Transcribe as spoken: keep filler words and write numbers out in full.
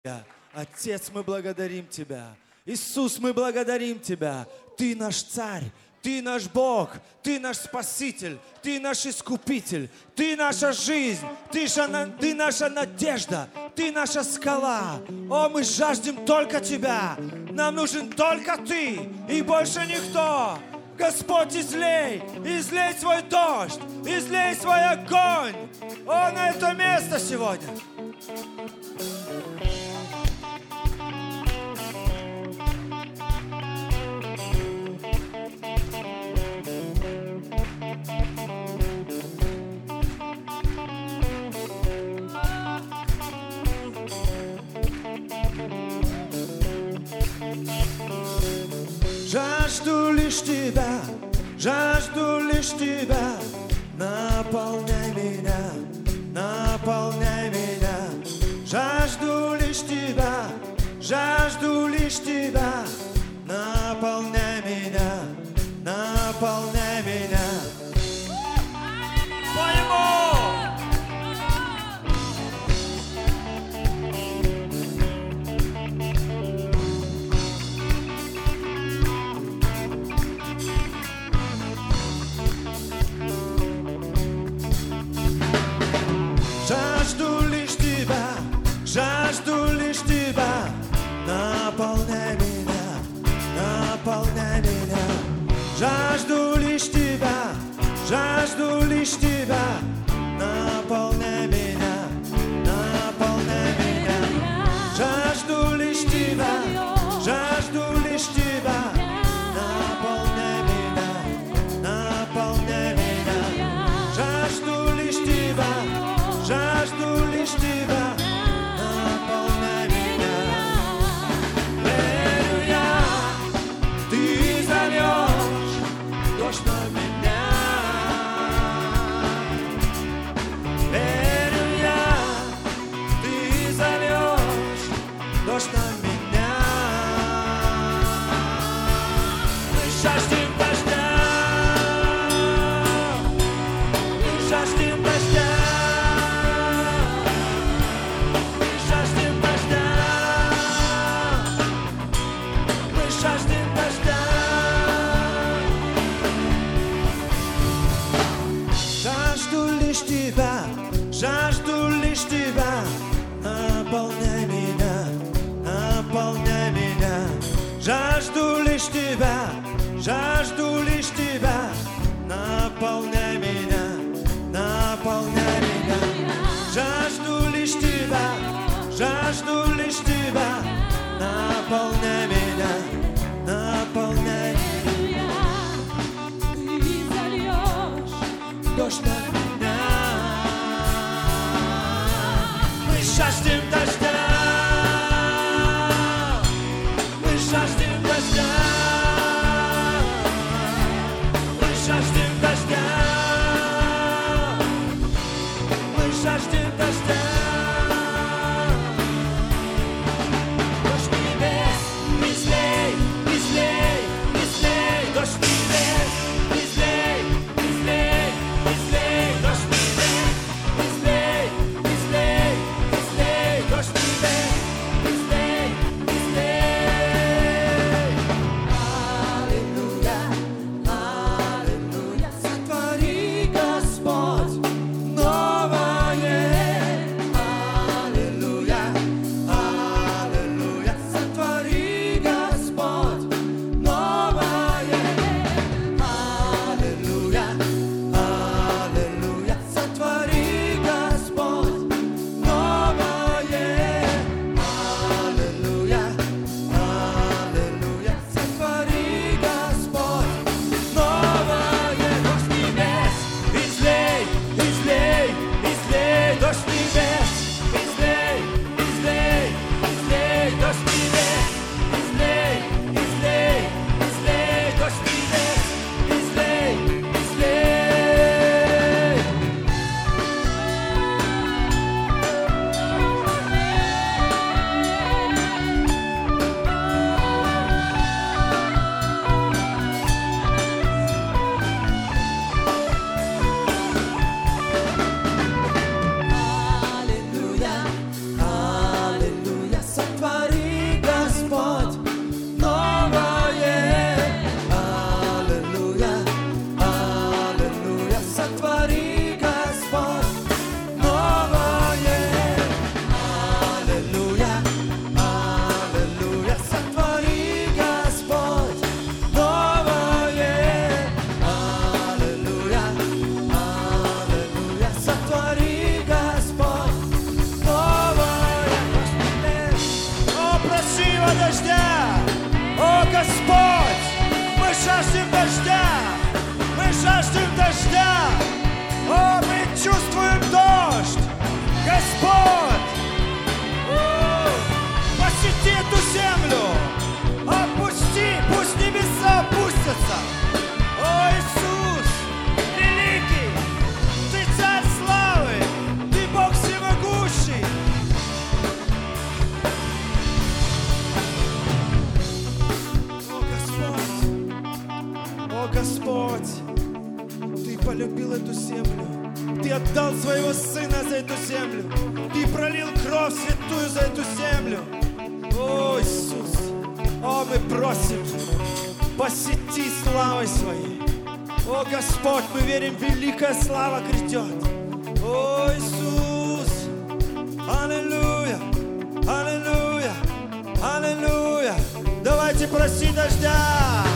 Отец, мы благодарим Тебя. Иисус, мы благодарим Тебя. Ты наш Царь, Ты наш Бог, Ты наш Спаситель, Ты наш Искупитель, Ты наша жизнь, Ты, ша, Ты наша надежда, Ты наша скала. О, мы жаждем только Тебя. Нам нужен только Ты и больше никто. Господь, излей, излей свой дождь, излей свой огонь. О, на это место сегодня. Жажду лишь Тебя, жажду лишь Тебя, наполняй меня, наполняй меня. Жажду лишь Тебя, жажду лишь Тебя, наполняй меня, наполняй меня. Жажду лишь Тебя, жажду лишь Тебя, наполняй меня, наполняй меня. Жажду лишь Тебя, жажду лишь Тебя, наполняй меня, наполняй меня. Жажду лишь Тебя, жажду лишь Тебя, наполняй меня, наполняй меня. Жажду лишь Тебя, жажду лишь Тебя, наполняй меня. Верю я, Ты зальешь дождь на меня. Верю я, Ты зальешь дождь на меня. Мы жаждем дождя, мы жаждем дождя. Жажду лишь Тебя, жажду лишь Тебя, наполняй меня, наполняй меня. Жажду лишь Тебя, жажду лишь Тебя, наполняй меня, наполняй меня. Жажду лишь Тебя, жажду лишь Тебя, наполняй меня, наполняй меня. Дождь на меня. Мы жаждем дождя, мы жаждем дождя, мы жаждем дождя, мы жаждем дождя. Дождь небес, излей, излей, излей, дождь небес, излей, излей. Излей, дождь небес, излей, излей, излей, дождь небес. полюбил эту землю. Ты отдал своего Сына за эту землю. Ты пролил кровь святую за эту землю. О, Иисус, о, мы просим, посети славой Своей. О, Господь, мы верим, великая слава грядет. О, Иисус, аллилуйя, аллилуйя, аллилуйя. Давайте просить дождя.